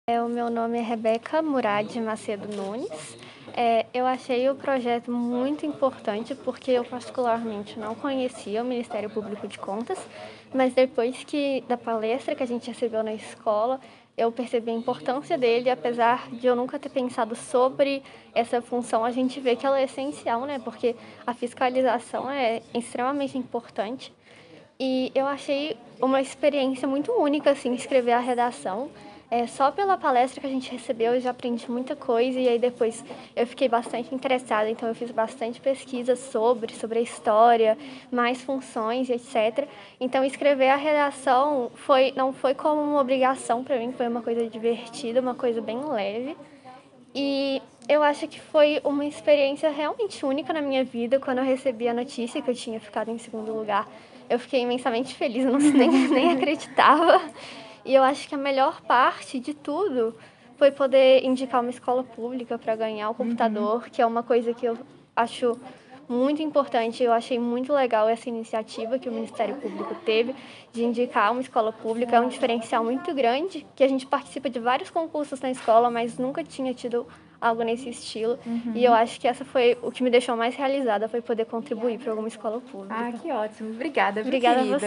O meu nome é Rebeca Murad Macedo Nunes. Eu achei o projeto muito importante porque eu particularmente não conhecia o Ministério Público de Contas, mas depois da palestra que a gente recebeu na escola, eu percebi a importância dele, apesar de eu nunca ter pensado sobre essa função, a gente vê que ela é essencial, né? Porque a fiscalização é extremamente importante. E eu achei uma experiência muito única, assim, escrever a redação. Só pela palestra que a gente recebeu eu já aprendi muita coisa e aí depois eu fiquei bastante interessada, então eu fiz bastante pesquisa sobre a história, mais funções e etc. Então escrever a redação não foi como uma obrigação para mim, foi uma coisa divertida, uma coisa bem leve. E eu acho que foi uma experiência realmente única na minha vida. Quando eu recebi a notícia que eu tinha ficado em segundo lugar, eu fiquei imensamente feliz, eu não, nem acreditava. E eu acho que a melhor parte de tudo foi poder indicar uma escola pública para ganhar o computador, que é uma coisa que eu acho muito importante. Eu achei muito legal essa iniciativa que o Ministério Público teve de indicar uma escola pública. É um diferencial muito grande, que a gente participa de vários concursos na escola, mas nunca tinha tido algo nesse estilo. E eu acho que essa foi o que me deixou mais realizada, foi poder contribuir para alguma escola pública. Ah, que ótimo. Obrigada, viu, Obrigada a querida? você.